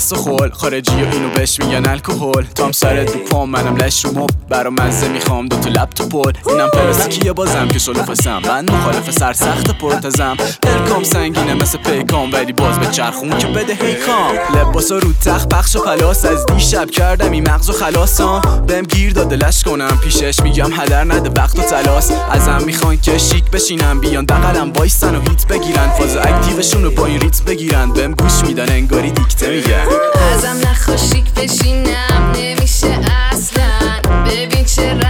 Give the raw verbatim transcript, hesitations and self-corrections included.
مست و خول، خارجی و اینو بهش میگن الکل. تو هم سرت رو پام منم لش رو مب، برا مزه میخوام دوتو لب تو پل. اینم پلاستیکیه بازم که شلوفسم، من مخالف سرسخت پرتزم. پلکام سنگینه مثل پیکام ولی باز به چرخون که بده هیکام. لباسا رو تخت پخش و پلاس، از دیشب کردم این مغز و خلاصا. بهم گیر داده لش کنم پیشش، میگم هدر نده وقت و تلاس. ازم میخوان که شیک بشینم، بیان دقلم وایسن و هیت بگیرن، فاز اکتیوشون رو با این ریتم بگیرن. بهم گوش میدن انگاری دیکته میگن. ازم نخوا شیک بشینم، نمیشه اصلا. ببین چه